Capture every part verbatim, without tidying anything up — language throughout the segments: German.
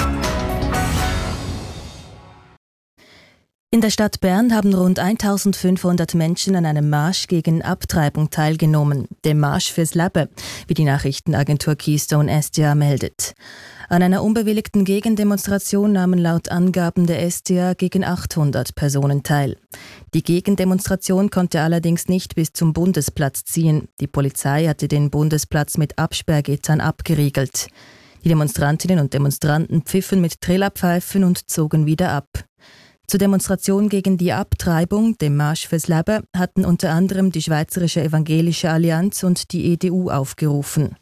In der Stadt Bern haben rund eintausendfünfhundert Menschen an einem Marsch gegen Abtreibung teilgenommen, dem Marsch fürs Leben, wie die Nachrichtenagentur Keystone S D A meldet. An einer unbewilligten Gegendemonstration nahmen laut Angaben der S D A gegen achthundert Personen teil. Die Gegendemonstration konnte allerdings nicht bis zum Bundesplatz ziehen. Die Polizei hatte den Bundesplatz mit Absperrgittern abgeriegelt. Die Demonstrantinnen und Demonstranten pfiffen mit Trillerpfeifen und zogen wieder ab. Zur Demonstration gegen die Abtreibung, dem Marsch fürs Leben, hatten unter anderem die Schweizerische Evangelische Allianz und die E D U aufgerufen.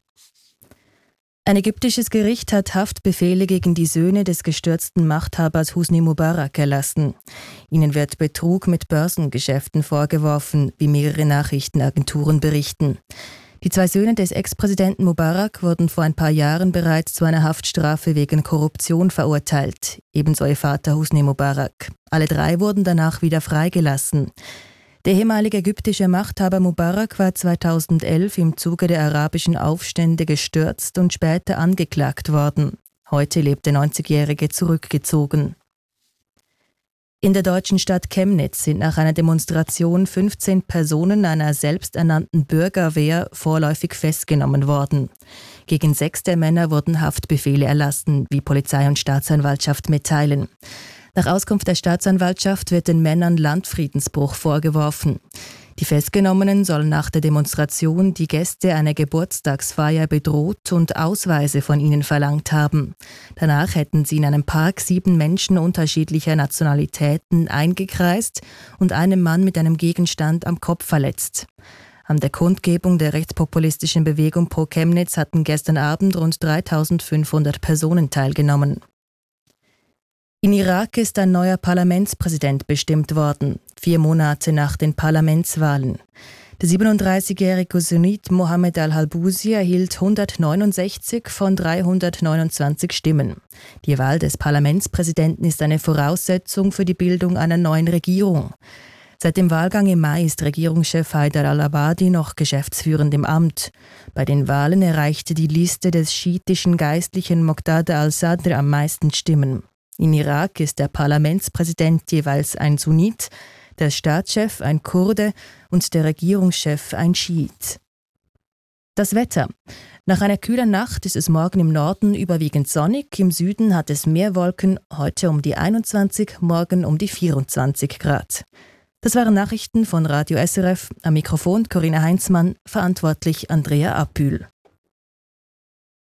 Ein ägyptisches Gericht hat Haftbefehle gegen die Söhne des gestürzten Machthabers Husni Mubarak erlassen. Ihnen wird Betrug mit Börsengeschäften vorgeworfen, wie mehrere Nachrichtenagenturen berichten. Die zwei Söhne des Ex-Präsidenten Mubarak wurden vor ein paar Jahren bereits zu einer Haftstrafe wegen Korruption verurteilt, ebenso ihr Vater Husni Mubarak. Alle drei wurden danach wieder freigelassen. Der ehemalige ägyptische Machthaber Mubarak war zweitausendelf im Zuge der arabischen Aufstände gestürzt und später angeklagt worden. Heute lebt der neunzigjährige zurückgezogen. In der deutschen Stadt Chemnitz sind nach einer Demonstration fünfzehn Personen einer selbsternannten Bürgerwehr vorläufig festgenommen worden. Gegen sechs der Männer wurden Haftbefehle erlassen, wie Polizei und Staatsanwaltschaft mitteilen. Nach Auskunft der Staatsanwaltschaft wird den Männern Landfriedensbruch vorgeworfen. Die Festgenommenen sollen nach der Demonstration die Gäste einer Geburtstagsfeier bedroht und Ausweise von ihnen verlangt haben. Danach hätten sie in einem Park sieben Menschen unterschiedlicher Nationalitäten eingekreist und einen Mann mit einem Gegenstand am Kopf verletzt. An der Kundgebung der rechtspopulistischen Bewegung Pro Chemnitz hatten gestern Abend rund dreitausendfünfhundert Personen teilgenommen. In Irak ist ein neuer Parlamentspräsident bestimmt worden, vier Monate nach den Parlamentswahlen. Der siebenunddreißigjährige Sunnit Mohammed al-Halbusi erhielt hundertneunundsechzig von dreihundertneunundzwanzig Stimmen. Die Wahl des Parlamentspräsidenten ist eine Voraussetzung für die Bildung einer neuen Regierung. Seit dem Wahlgang im Mai ist Regierungschef Haider al-Abadi noch geschäftsführend im Amt. Bei den Wahlen erreichte die Liste des schiitischen Geistlichen Moqtada al-Sadr am meisten Stimmen. In Irak ist der Parlamentspräsident jeweils ein Sunnit, der Staatschef ein Kurde und der Regierungschef ein Schiit. Das Wetter. Nach einer kühlen Nacht ist es morgen im Norden überwiegend sonnig, im Süden hat es mehr Wolken, heute um die einundzwanzig, morgen um die vierundzwanzig Grad. Das waren Nachrichten von Radio S R F, am Mikrofon Corinna Heinzmann, verantwortlich Andrea Apühl.